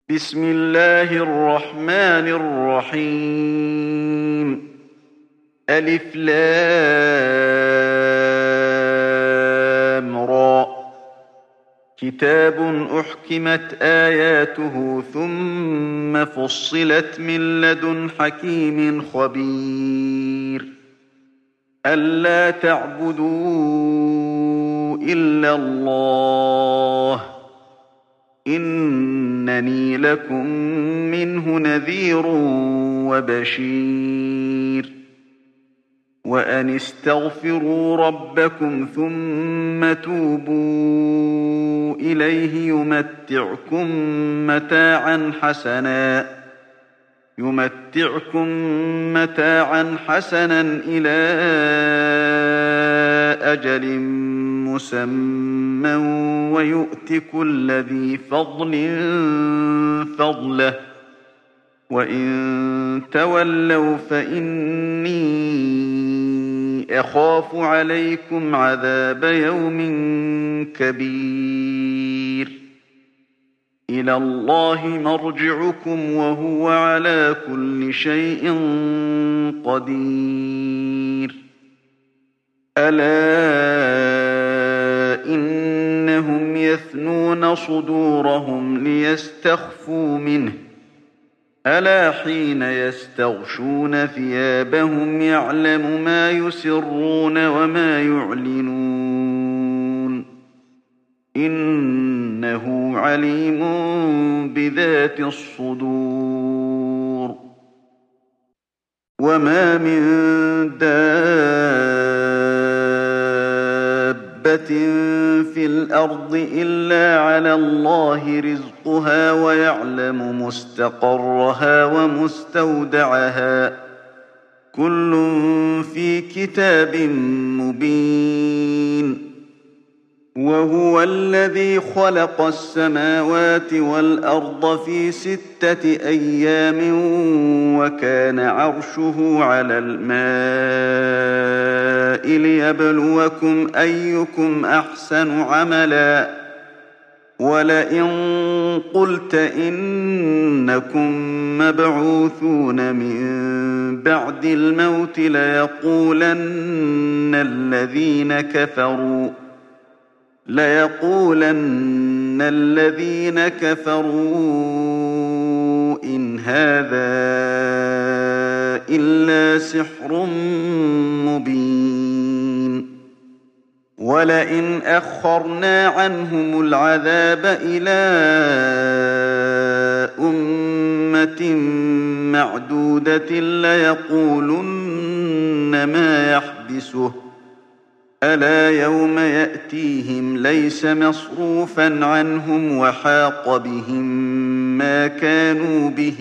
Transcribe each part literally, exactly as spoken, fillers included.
بسم الله الرحمن الرحيم. ألف لام را. كتاب أحكمت آياته ثم فصلت من لدن حكيم خبير. ألا تعبدوا إلا الله إنني لكم منه نذير وبشير. وأن استغفروا ربكم ثم توبوا إليه يمتعكم متاعا حسنا يمتعكم متاعا حسنا إلى أجل مسمى ويؤت كل ذي فضل فضله وإن تولوا فإني أخاف عليكم عذاب يوم كبير. إلى الله مرجعكم وهو على كل شيء قدير. ألا إنهم يثنون صدورهم ليستخفوا منه ألا حين يستغشون ثيابهم يعلم ما يسرون وما يعلنون إنه عليم بذات الصدور. وما من دابة في الأرض إلا على الله رزقها ويعلم مستقرها ومستودعها كل في كتاب مبين. وهو الذي خلق السماوات والأرض في ستة أيام وكان عرشه على الماء ليبلوكم أيكم أحسن عملا. ولئن قلت إنكم مبعوثون من بعد الموت ليقولن الذين كفروا ليقولن الذين كفروا إن هذا إلا سحر مبين. ولئن أخرنا عنهم العذاب إلى أمة معدودة ليقولن ما يحبسه ألا يوم يأتيهم ليس مصروفا عنهم وحاق بهم ما كانوا به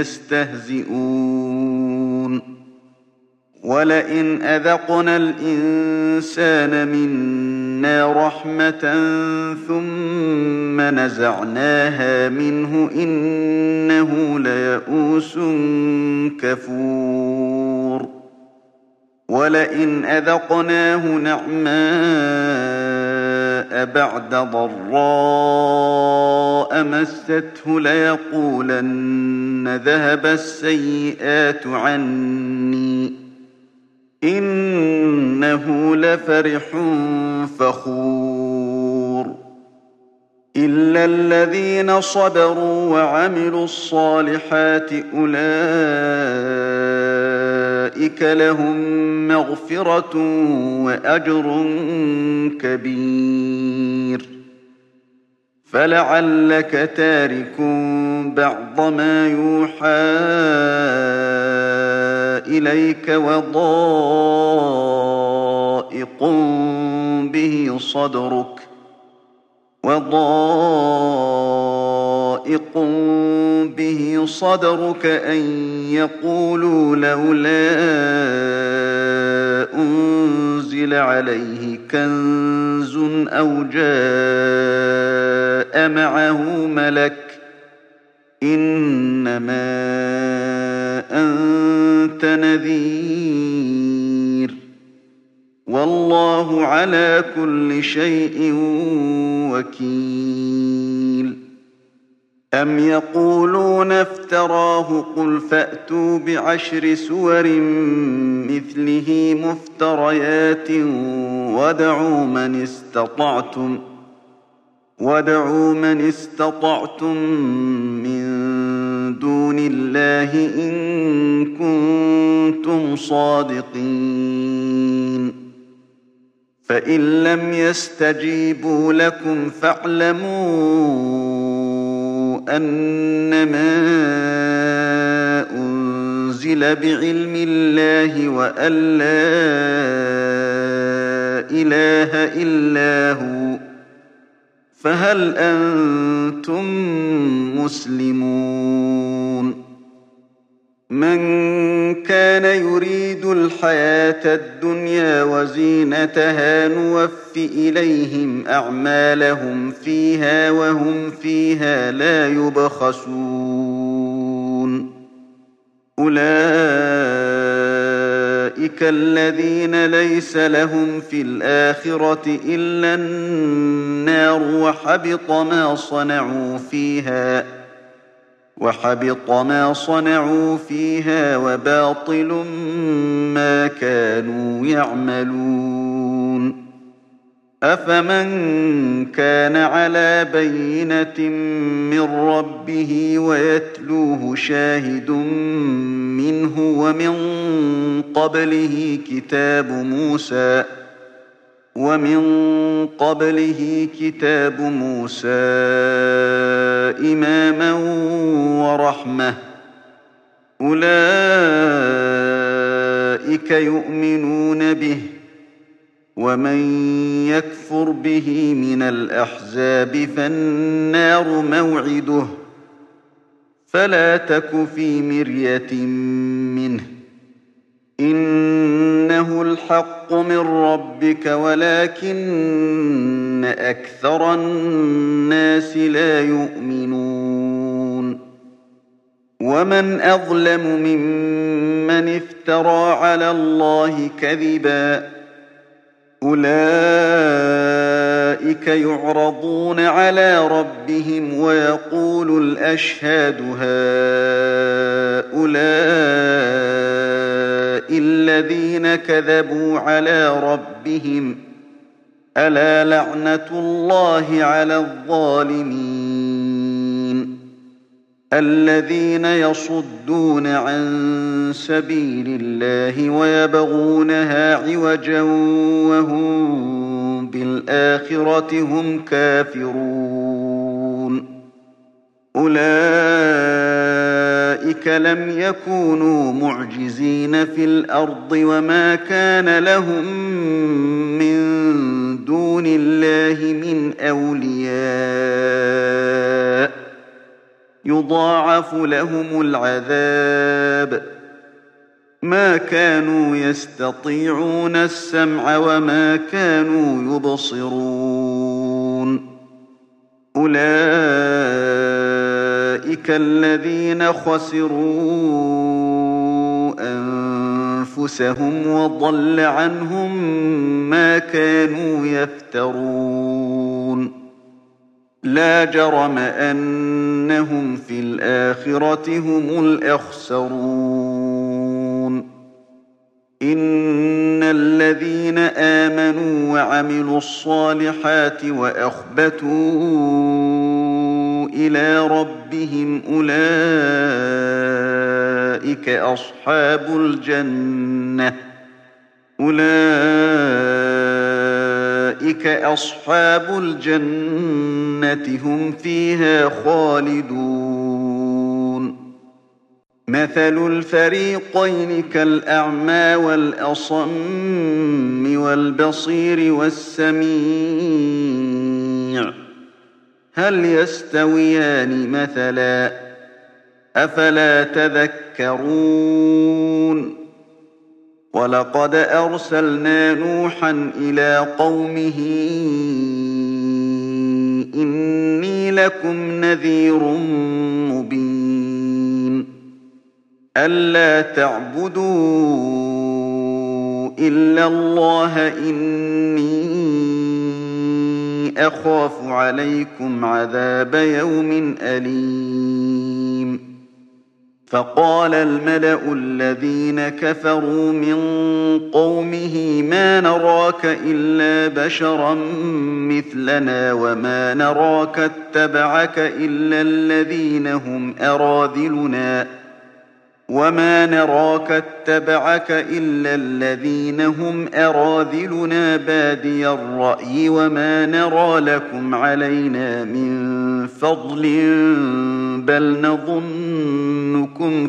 يستهزئون. ولئن أذقنا الإنسان منا رحمة ثم نزعناها منه إنه ليئوس كفور. ولئن أذقناه نعماء بعد ضراء مسته ليقولن ذهب السيئات عني إنه لفرح فخور. إلا الذين صبروا وعملوا الصالحات أولئك لهم مغفرة وأجر كبير. فلعلك تارك بعض ما يوحى إليك وضائق به صدرك وضائق به صدرك أن يقولوا لولا أنزل عليه كنز أو جاء معه ملك إنما أنت نذير والله على كل شيء وكيل. أم يقولون افتراه قل فأتوا بعشر سور مثله مفتريات وادعوا من استطعتم وادعوا من استطعتم من دون الله إن كنتم صادقين فإن لم يستجيبوا لكم فاعلموا أنما أنزل بعلم الله وأن لا إله إلا هو فهل أنتم مسلمون من كان يريد الحياة الدنيا وزينتها نوف إليهم أعمالهم فيها وهم فيها لا يبخسون أولئك الذين ليس لهم في الآخرة إلا النار وحبط ما صنعوا فيها وحبط ما صنعوا فيها وباطل ما كانوا يعملون أفمن كان على بينة من ربه ويتلوه شاهد منه ومن قبله كتاب موسى ومن قبله كتاب موسى إماما ورحمة أولئك يؤمنون به ومن يكفر به من الأحزاب فالنار موعده فلا تك في مرية منه إنه الحق من ربك ولكن أكثر الناس لا يؤمنون ومن أظلم ممن افترى على الله كذبا أولئك يعرضون على ربهم ويقول الأشهاد هؤلاء الذين كذبوا على ربهم ألا لعنة الله على الظالمين الذين يصدون عن سبيل الله ويبغونها عوجا وهم بالآخرة هم كافرون أولئك لم يكونوا معجزين في الأرض وما كان لهم من دون الله من أولياء يضاعف لهم العذاب ما كانوا يستطيعون السمع وما كانوا يبصرون أولئك الذين خسروا أنفسهم وضل عنهم ما كانوا يفترون لا جرم أنهم في الآخرة هم الأخسرون إن الذين آمنوا وعملوا الصالحات وأخبتوا إلى ربهم أولئك أصحاب الجنة أولئك أصحاب الجنة هم فيها خالدون مثل الفريقين كالأعمى والأصم والبصير والسميع هل يستويان مثلا أفلا تذكرون ولقد أرسلنا نوحا إلى قومه إني لكم نذير مبين ألا تعبدوا إلا الله إني أخاف عليكم عذاب يوم أليم فقال الملأ الذين كفروا من قومه ما نراك إلا بشرا مثلنا وما نراك اتبعك إلا الذين هم أراذلنا وما نراك اتبعك إلا الذين هم أراذلنا بادي الرأي وما نرى لكم علينا من فضل بل نظنكم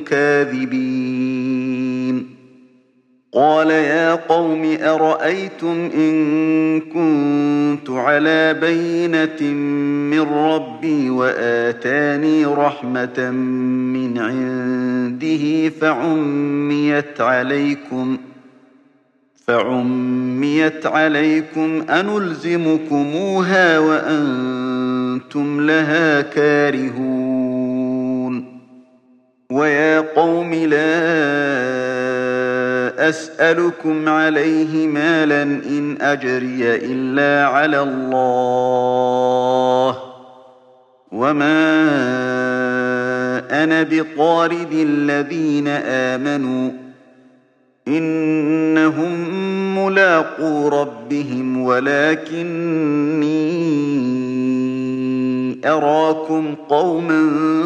كاذبين قال يا قوم أرأيتم إن كنت على بينة من ربي وآتاني رحمة من عنده فعميت عليكم فعميت عليكم أنلزمكموها وأنتم لها كارهون ويا قوم لا أسألكم عليه مالا إن أجري إلا على الله وما أنا بطارد الذين آمنوا إنهم ملاقو ربهم ولكني أراكم قوما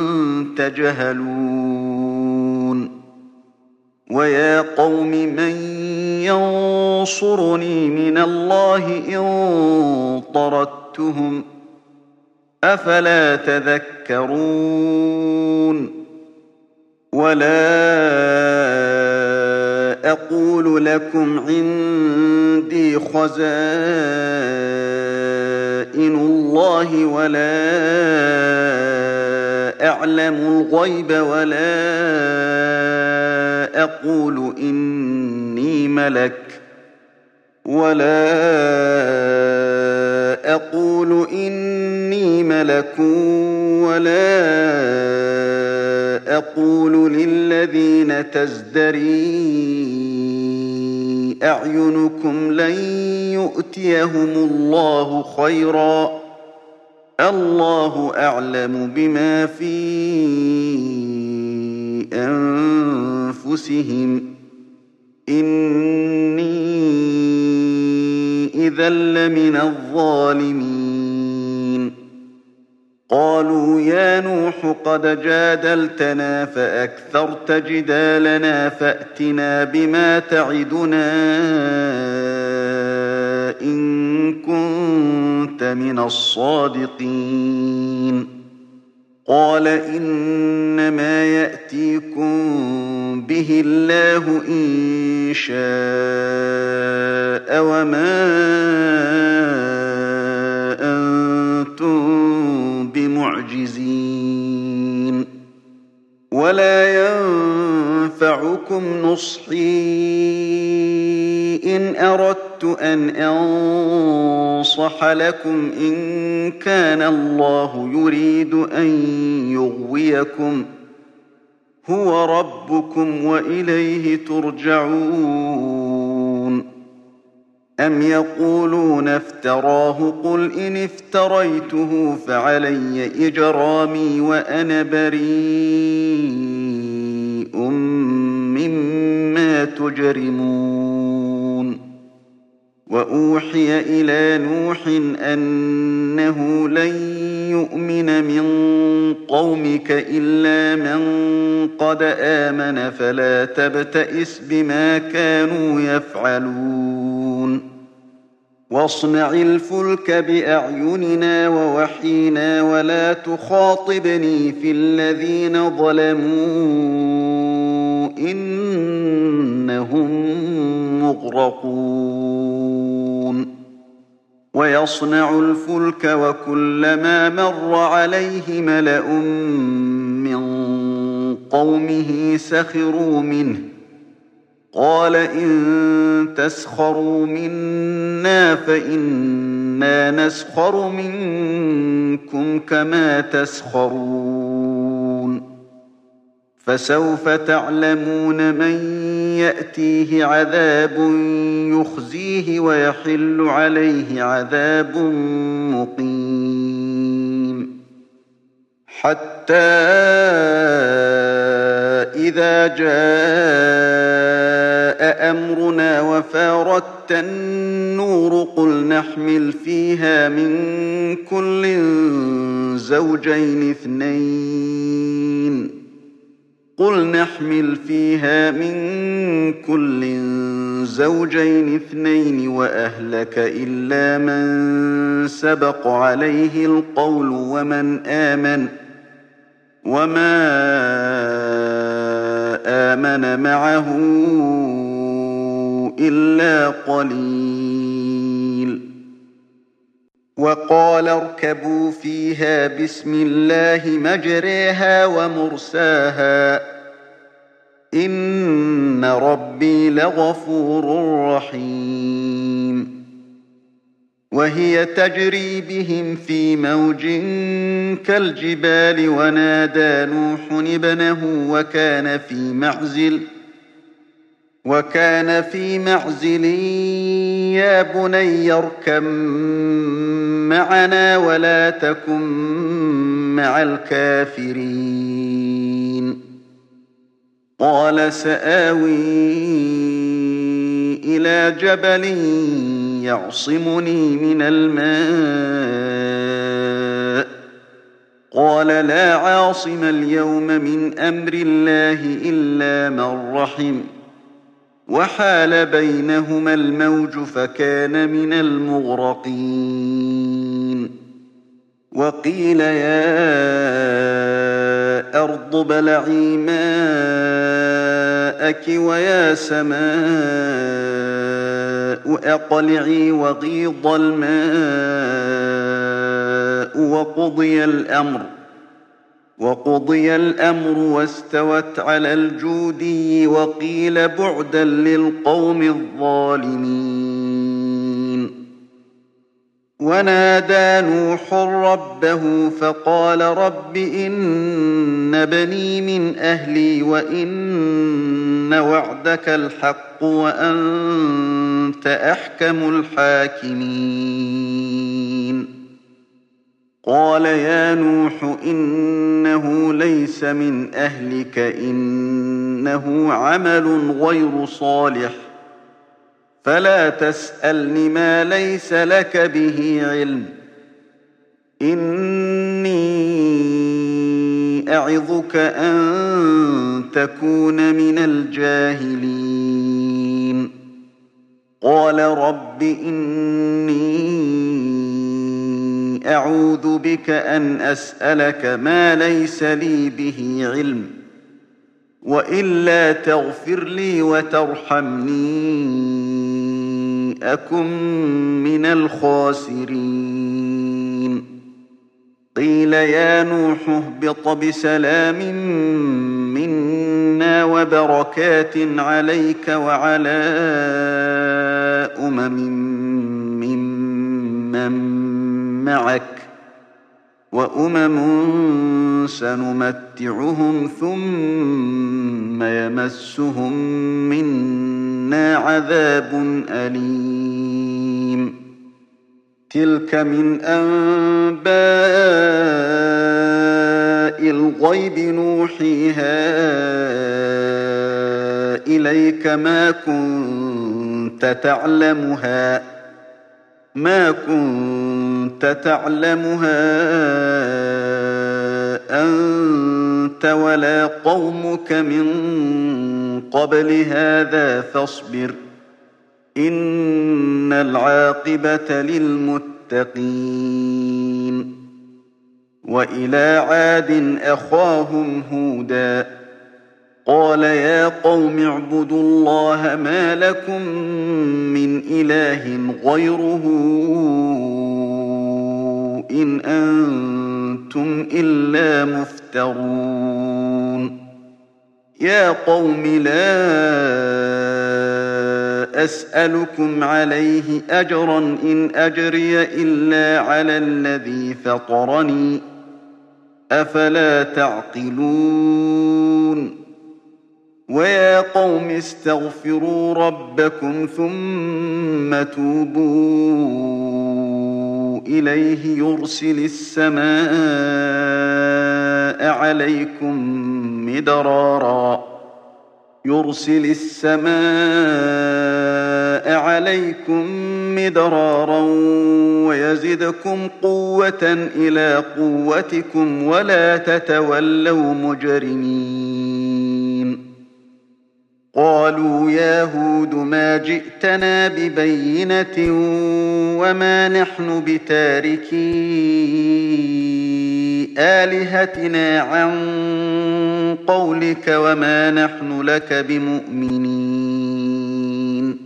تجهلون ويا قوم من ينصرني من الله إن طردتهم أفلا تذكرون ولا أقول لكم عندي خزائن الله ولا أعلم الغيب ولا أقول إني ملك ولا أقول إني ملك ولا أقول للذين تزدري أعينكم لن يؤتيهم الله خيرا الله أعلم بما في أنفسهم إني إذا لمن الظالمين قالوا يا نوح قد جادلتنا فأكثرت جدالنا فأتنا بما تعدنا إن كنت من الصادقين قال إنما يأتيكم به الله إن شاء وما أنتم بمعجزين ولا ينفعكم نصحي إن أردت أن أنصح لكم إن كان الله يريد أن يغويكم هو ربكم وإليه ترجعون أم يقولون افتراه قل إن افتريته فعلي إجرامي وأنا بريء مما تجرمون وأوحي إلى نوح أنه لن يؤمن من قومك إلا من قد آمن فلا تبتئس بما كانوا يفعلون واصنع الفلك بأعيننا ووحينا ولا تخاطبني في الذين ظلموا إنهم مغرقون ويصنع الفلك وكلما مر عليه ملأ من قومه سخروا منه قال إن تسخروا منا فإنا نسخر منكم كما تسخرون فسوف تعلمون من يأتيه عذاب يخزيه ويحل عليه عذاب مقيم حتى إذا جاء أمرنا وفارت النور قل نحمل فيها من كل زوجين اثنين قل نحمل فيها من كل زوجين اثنين وأهلك إلا من سبق عليه القول ومن آمن وما آمن معه إلا قليل وقال اركبوا فيها بسم الله مجريها ومرساها إن ربي لغفور رحيم وهي تجري بهم في موج كالجبال ونادى نوح ابنه وكان في معزل وكان في معزل يا بني اركب معنا ولا تكن مع الكافرين قال سآوي إلى جبل يعصمني من الماء قال لا عاصم اليوم من أمر الله إلا من رحم وحال بينهما الموج فكان من المغرقين وقيل يا أرض ابلعي ماءك ويا سماء أقلعي وغيض الماء وقضي الأمر وقضي الأمر واستوت على الجودي وقيل بعدا للقوم الظالمين ونادى نوح ربه فقال رب إن بني من أهلي وإن وعدك الحق وأنت أحكم الحاكمين قال يا نوح إنه ليس من أهلك إنه عمل غير صالح فلا تسألني ما ليس لك به علم إني أعظك أن تكون من الجاهلين قال رب إني أعوذ بك أن أسألك ما ليس لي به علم وإلا تغفر لي وترحمني أكن من الخاسرين قيل يا نوح اهبط بسلام منا وبركات عليك وعلى أمم ممن معك وأمم سنمتعهم ثم يمسهم منا عذاب أليم تلك من أنباء الغيب نوحيها إليك ما كنت تعلمها ما كنت تعلمها أنت ولا قومك من قبل هذا فاصبر إن العاقبة للمتقين وإلى عاد أخاهم هودا قال يا قوم اعبدوا الله ما لكم من إله غيره إن أنتم إلا مفترون يا قوم لا أسألكم عليه أجرا إن أجري إلا على الذي فطرني أفلا تعقلون ويا قوم استغفروا ربكم ثم توبوا إليه يرسل السماء عليكم مدرارا يرسل السماء عليكم مدرارا ويزدكم قوة إلى قوتكم ولا تتولوا مجرمين قالوا يا هود ما جئتنا ببينة وما نحن بتاركي آلهتنا عن قولك وما نحن لك بمؤمنين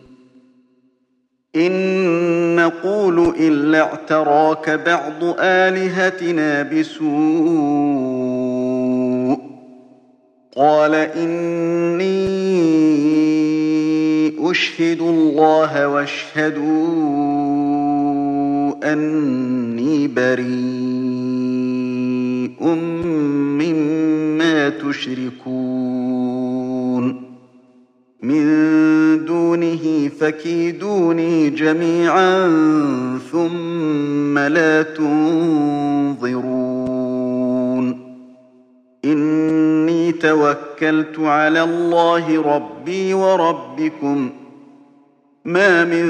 إن نقول إلا اعتراك بعض آلهتنا بسوء قال إني أشهد الله واشهدوا أني بريء مما تشركون من دونه فكيدوني جميعا ثم لا تنظرون إني توكلت على الله ربي وربكم ما من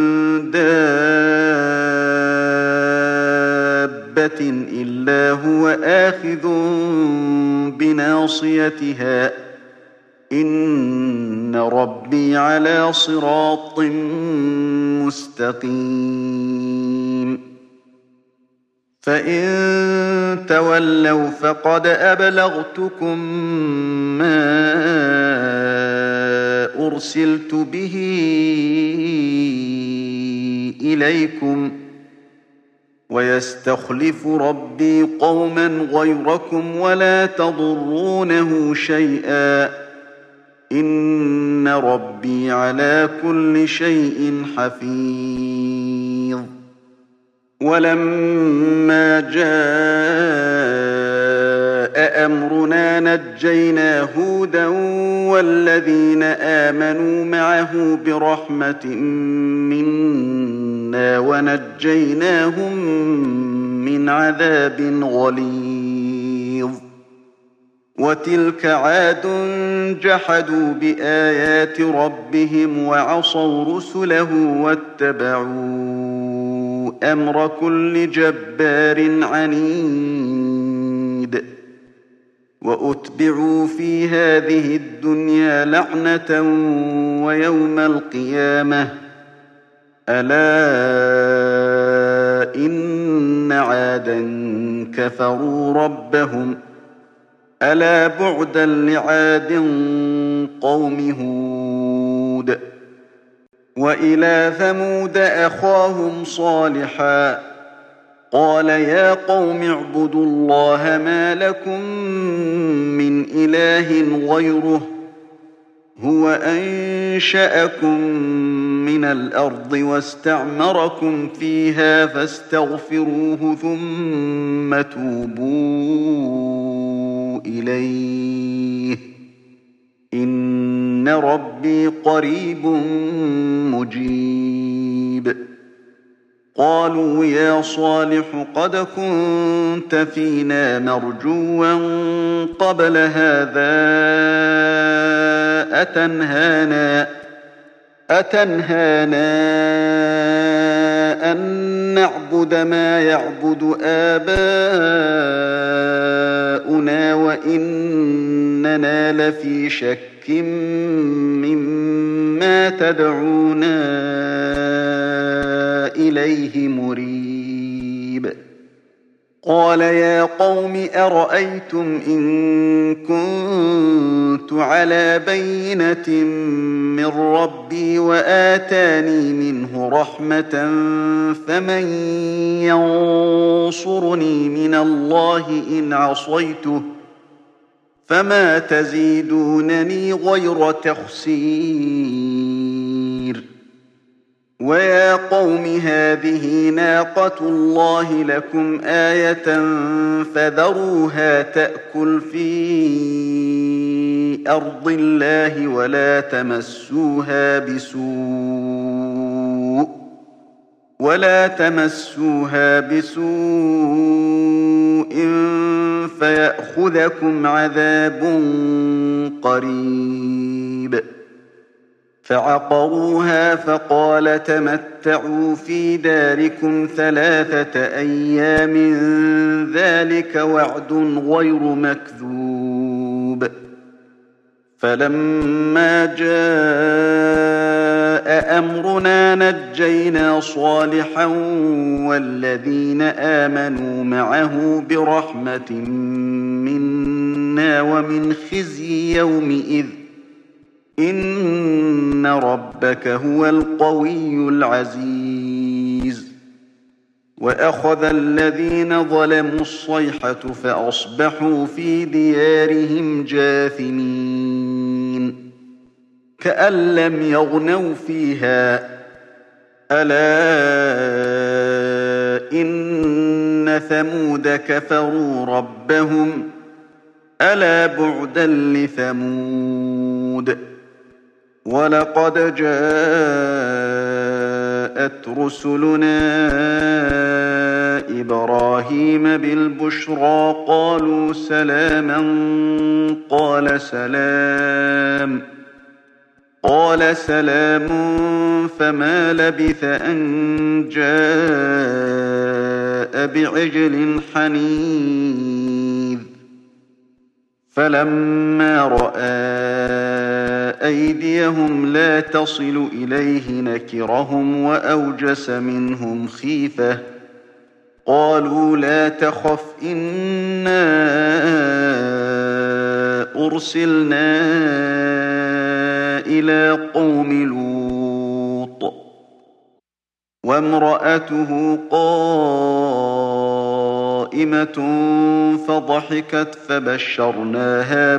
دابة إلا هو آخذ بناصيتها إن ربي على صراط مستقيم فإن تولوا فقد أبلغتكم ما أرسلت به إليكم ويستخلف ربي قوما غيركم ولا تضرونه شيئا إن ربي على كل شيء حفيظ ولما جاء أمرنا نجينا هودا والذين آمنوا معه برحمة منا ونجيناهم من عذاب غليظ وتلك عاد جحدوا بآيات ربهم وعصوا رسله واتبعوا أمر كل جبار عنيد وأتبعوا في هذه الدنيا لعنة ويوم القيامة ألا إن عادا كفروا ربهم ألا بعدا لعاد قوم هود وإلى ثمود أخاهم صالحا قال يا قوم اعبدوا الله ما لكم من إله غيره هو أنشأكم من الأرض واستعمركم فيها فاستغفروه ثم توبوا إليه إن ربي قريب مجيب قالوا يا صالح قد كنت فينا مرجوا قبل هذا أتنهانا أتنهانا أن نعبد ما يعبد آباؤنا وإننا لفي شك مما تدعونا إليه مريب قال يا قوم أرأيتم إن كنت على بينة من ربي وآتاني منه رحمة فمن ينصرني من الله إن عصيته فما تزيدونني غير تخسير ويا قوم هذه ناقة الله لكم آية فذروها تأكل في أرض الله ولا تمسوها بسوء ولا تمسوها بسوء فيأخذكم عذاب قريب فعقروها فقال تمتعوا في داركم ثلاثة أيام ذلك وعد غير مكذوب فلما جاء أمرنا نجينا صالحا والذين آمنوا معه برحمة منا ومن خزي يومئذ إن ربك هو القوي العزيز وأخذ الذين ظلموا الصيحة فأصبحوا في ديارهم جاثمين كأن لم يغنوا فيها ألا إن ثمود كفروا ربهم ألا بعدا لثمود ولقد جاءت رسلنا إبراهيم بالبشرى قالوا سلاما قال سلام قال سلام فما لبث أن جاء بعجل حنيذ فلما رأى أيديهم لا تصل إليه نكرهم وأوجس منهم خيفة قالوا لا تخف إنا أرسلنا إلى قوم لوط وامرأته قائمة فضحكت فبشرناها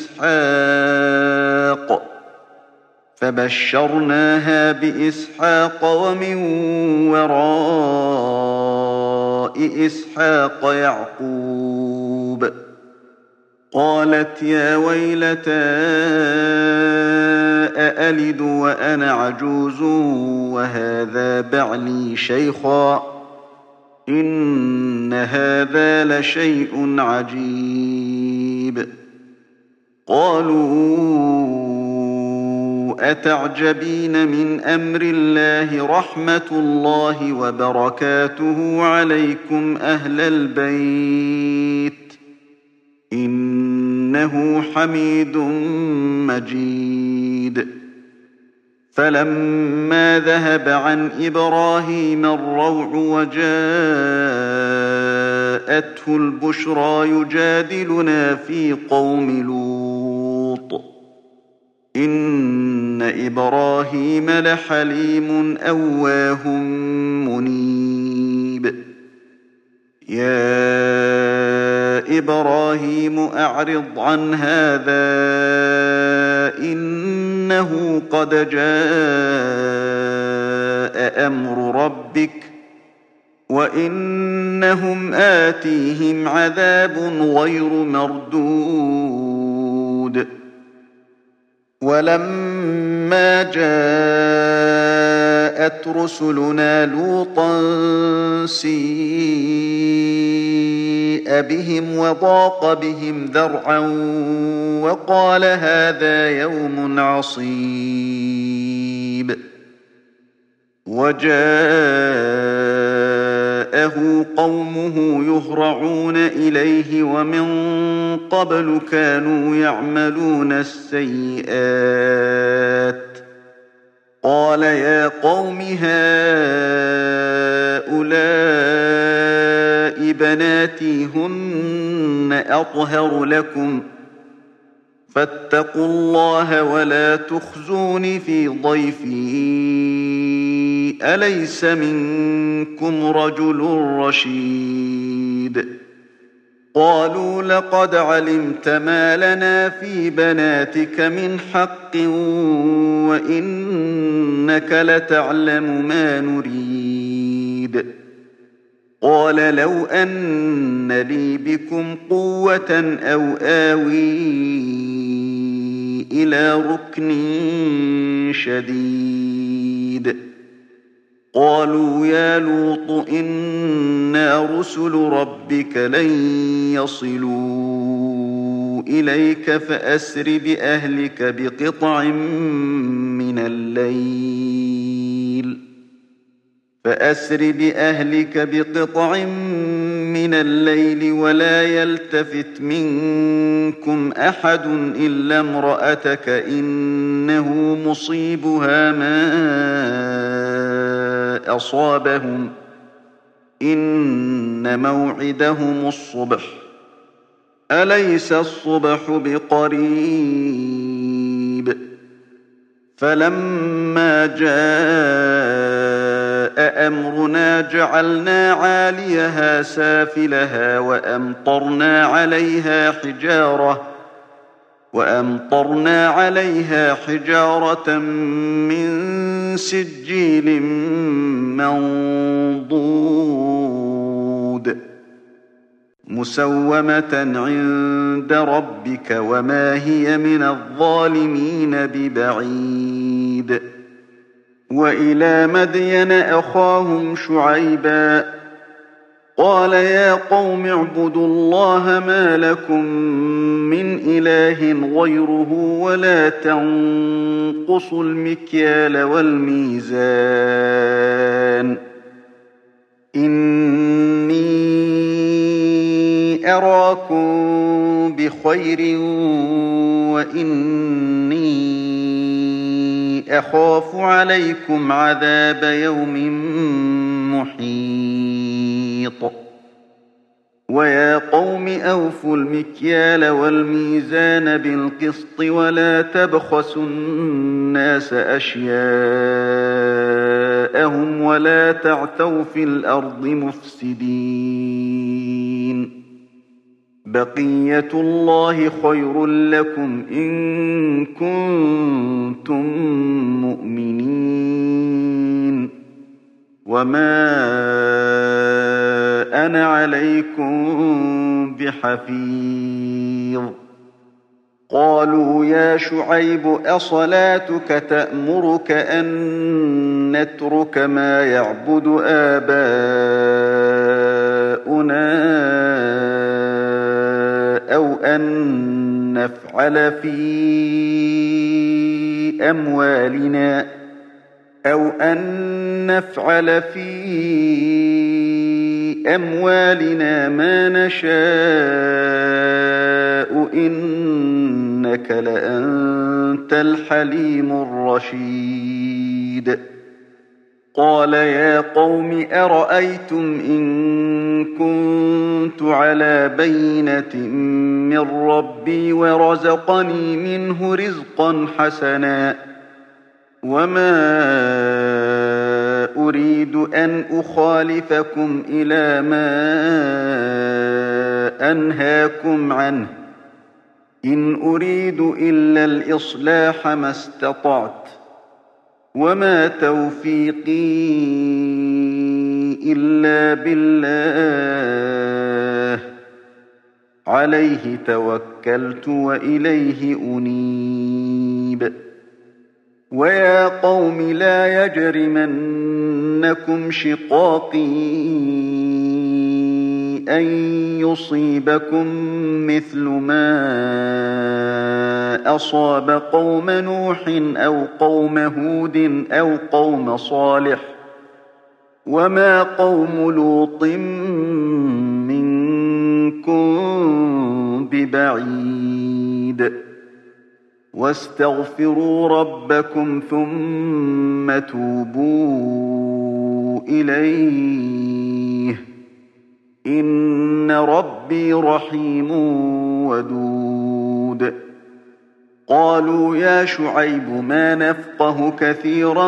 بإسحاق فبشرناها بإسحاق ومن وراء إسحاق يعقوب قالت يا ويلتى أألد وأنا عجوز وهذا بعلي شيخا إن هذا لشيء عجيب قالوا أتعجبين من أمر الله رحمة الله وبركاته عليكم أهل البيت إنه حميد مجيد فلما ذهب عن إبراهيم الروع وجاءته البشرى يجادلنا في قوم لوط إن إبراهيم لحليم أواه منيب يا إبراهيم أعرض عن هذا إنه قد جاء أمر ربك وإنهم آتيهم عذاب غير مردود ولما جاءت رسلنا لوطا سيء بهم وضاق بهم ذرعا وقال هذا يوم عصيب وجاءه قومه يهرعون إليه ومن قبل كانوا يعملون السيئات قال يا قوم هؤلاء بناتي هن أطهر لكم فاتقوا الله ولا تخزون في ضيفي أليس منكم رجل رشيد قالوا لقد علمت ما لنا في بناتك من حق وإنك لتعلم ما نريد قال لو أن لي بكم قوة أو آوي إلى ركن شديد قالوا يا لوط إنا رسل ربك لن يصلوا إليك فأسر بأهلك بقطع من الليل فأسر بأهلك بقطع من الليل ولا يلتفت منكم أحد إلا امرأتك إنه مصيبها ما أصابهم إن موعدهم الصبح أليس الصبح بقريب فلما جاء أمرنا جعلنا عاليها سافلها وأمطرنا عليها حجارة وأمطرنا عليها حجارة من سجيل منضود مسومة عند ربك وما هي من الظالمين ببعيد وإلى مدين أخاهم شعيبا قال يا قوم اعبدوا الله ما لكم من إله غيره ولا تنقصوا المكيال والميزان إني أراكم بخير وإني أخاف عليكم عذاب يوم محيط ويا قوم أوفوا المكيال والميزان بالقسط ولا تبخسوا الناس أشياءهم ولا تعثوا في الأرض مفسدين بقية الله خير لكم إن كنتم مؤمنين وما أنا عليكم بحفيظ قالوا يا شعيب أصلاتك تأمرك أن نترك ما يعبد آباؤنا أو أن نفعل في أموالنا أو أن نفعل في أموالنا ما نشاء إنك لأنت الحليم الرشيد قال يا قوم أرأيتم إن كنت على بينة من ربي ورزقني منه رزقا حسنا وما أريد أن أخالفكم إلى ما أنهاكم عنه إن أريد إلا الإصلاح ما استطعت وما توفيقي إلا بالله عليه توكلت وإليه أنيب ويا قوم لا يجرمنكم شقاقي أن يصيبكم مثل ما أصاب قوم نوح أو قوم هود أو قوم صالح وما قوم لوط منكم ببعيد واستغفروا ربكم ثم توبوا إليه إن ربي رحيم ودود قالوا يا شعيب ما نفقه كثيرا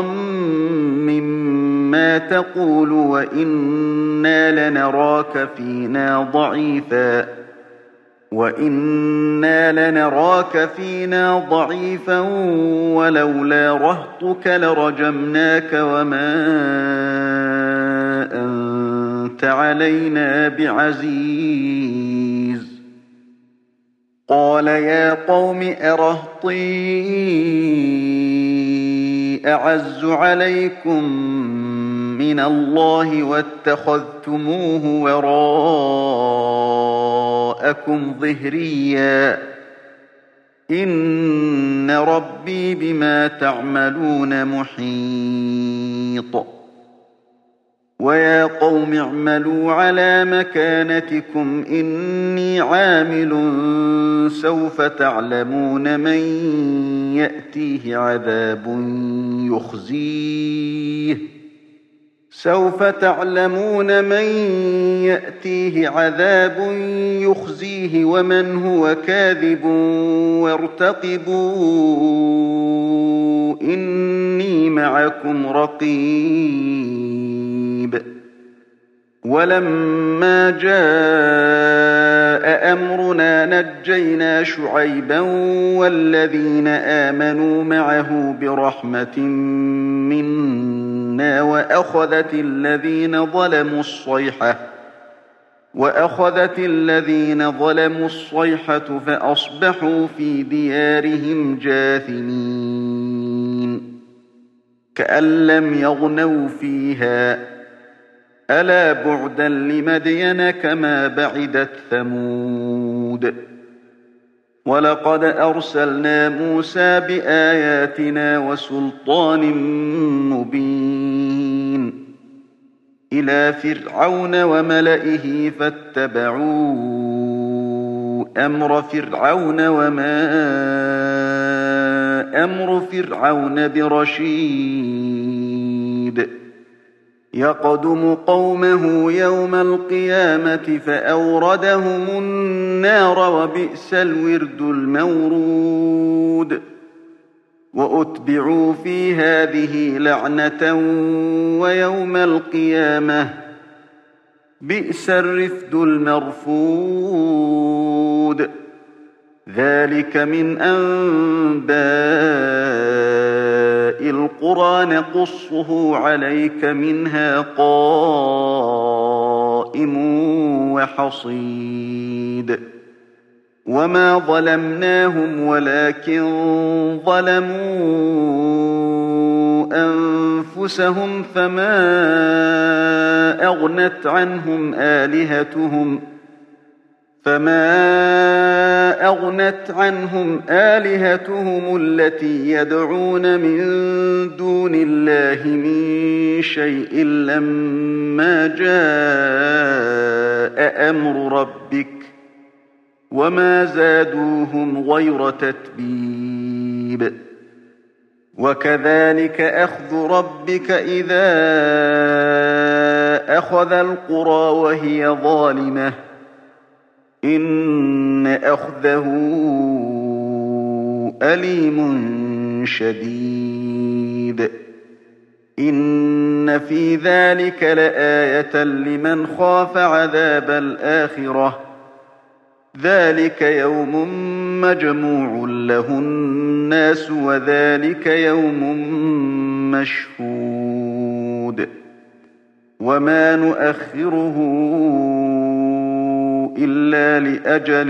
مما تقول وإنا لنراك فينا ضعيفا وإنا لنراك فينا ضعيفا ولولا رهطك لرجمناك وما أنت علينا بعزيز قال يا قوم أرهطي أعز عليكم من الله واتخذتموه وراءكم ظهريا إن ربي بما تعملون محيط ويا قوم اعملوا على مكانتكم إني عامل سوف تعلمون من يأتيه عذاب يخزيه سوف تعلمون من يأتيه عذاب يخزيه ومن هو كاذب وارتقبوا إني معكم رقيب ولما جاء أمرنا نجينا شعيبا والذين آمنوا معه برحمة منا وأخذت الذين ظلموا الصيحة وأخذت الذين ظلموا الصيحة فأصبحوا في ديارهم جاثمين كأن لم يغنوا فيها ألا بعدا لمدين كما بعدت ثمود ولقد أرسلنا موسى بآياتنا وسلطان مبين إلى فرعون وملئه فاتبعوا أمر فرعون وما أمر فرعون برشيد يقدم قومه يوم القيامة فأوردهم النار وبئس الورد المورود وأتبعوا في هذه لعنة ويوم القيامة بئس الرفد المرفود ذلك من أنباء القرى نقصه عليك منها قائم وحصيد وما ظلمناهم ولكن ظلموا أنفسهم فما أغنت عنهم آلهتهم فما أغنت عنهم آلهتهم التي يدعون من دون الله من شيء لما جاء أمر ربك وما زادوهم غير تتبيب وكذلك أخذ ربك إذا أخذ القرى وهي ظالمة إن أخذه أليم شديد إن في ذلك لآية لمن خاف عذاب الآخرة ذلك يوم مجموع له الناس وذلك يوم مشهود وما نؤخره إلا لأجل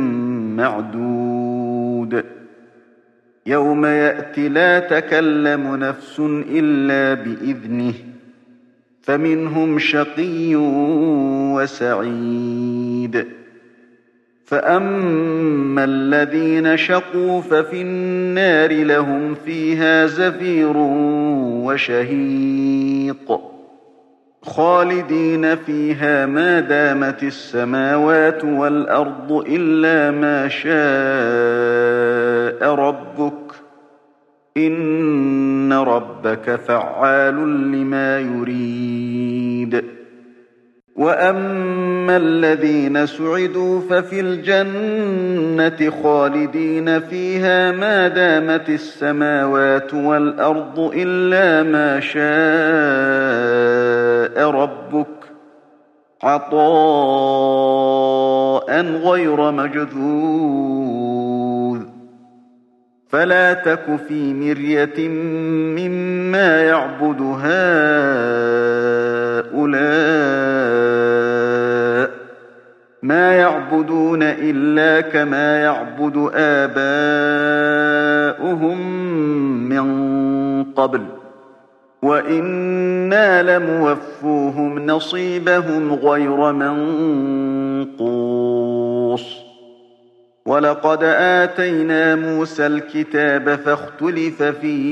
معدود يوم يأتي لا تكلم نفس إلا بإذنه فمنهم شقي وسعيد فأما الذين شقوا ففي النار لهم فيها زفير وشهيق خالدين فيها ما دامت السماوات والأرض إلا ما شاء ربك إن ربك فعال لما يريد وأما الذين سعدوا ففي الجنة خالدين فيها ما دامت السماوات والأرض إلا ما شاء ربك عطاء غير مجذوذ فلا تك في مرية مما يعبد هؤلاء ما يعبدون إلا كما يعبد آباؤهم من قبل وإنا لموفوهم نصيبهم غير منقوص ولقد آتينا موسى الكتاب فاختلف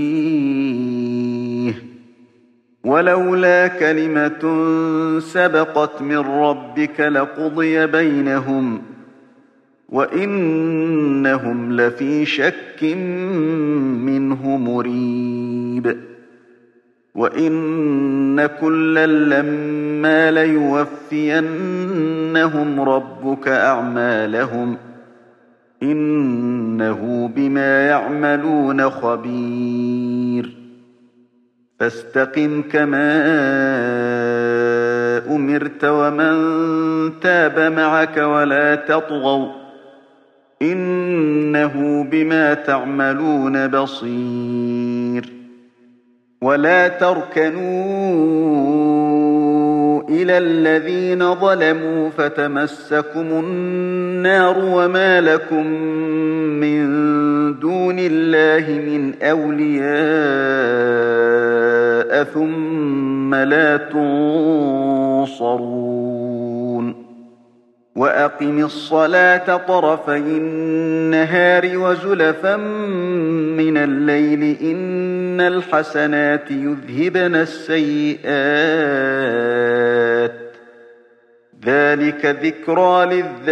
فيه ولولا كلمة سبقت من ربك لقضي بينهم وإنهم لفي شك منه مريب وإن كلا لما ليوفينهم ربك أعمالهم إنه بما يعملون خبير فاستقم كما أمرت ومن تاب معك ولا تطغوا إنه بما تعملون بصير ولا تركنوا إلى الذين ظلموا فتمسكم النار وما لكم من دون الله من أولياء ثم لا تنصرون وأقم الصلاة طرفي النهار وزلفا من الليل إن الحسنات يذهبن السيئات ذلك ذكرى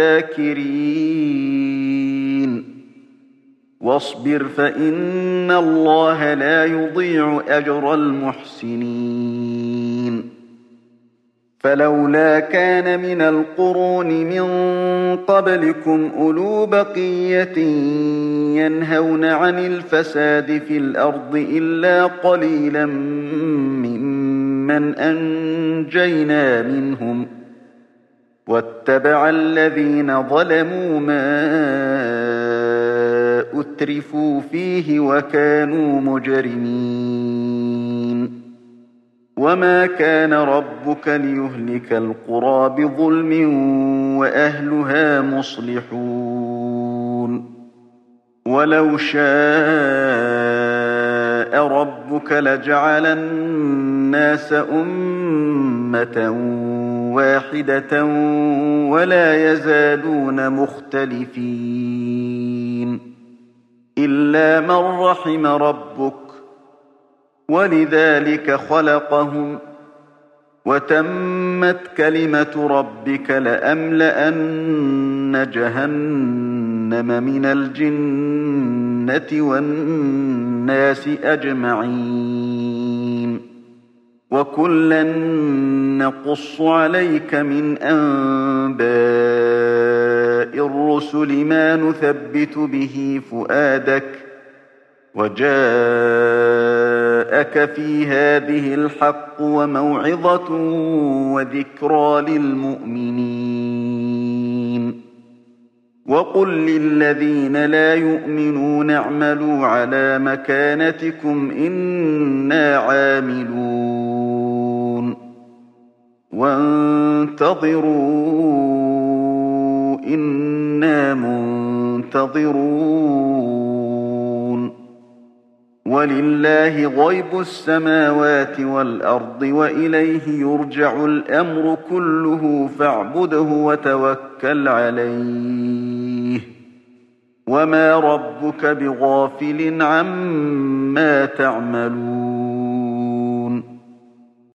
للذاكرين واصبر فإن الله لا يضيع أجر المحسنين فلولا كان من القرون من قبلكم أولو بقية ينهون عن الفساد في الأرض إلا قليلا ممن أنجينا منهم واتبع الذين ظلموا ما أترفوا فيه وكانوا مجرمين وما كان ربك ليهلك القرى بظلم وأهلها مصلحون ولو شاء ربك لجعل الناس أمة واحدة ولا يزالون مختلفين إلا من رحم ربك ولذلك خلقهم وتمت كلمة ربك لأملأن جهنم من الجنة والناس أجمعين وكلا نقص عليك من أنباء الرسل ما نثبت به فؤادك وجاءك في هذه الحق وموعظة وذكرى للمؤمنين وقل للذين لا يؤمنون اعملوا على مكانتكم إنا عاملون وانتظروا إنا منتظرون ولله غيب السماوات والأرض وإليه يرجع الأمر كله فاعبده وتوكل عليه وما ربك بغافل عما تعملون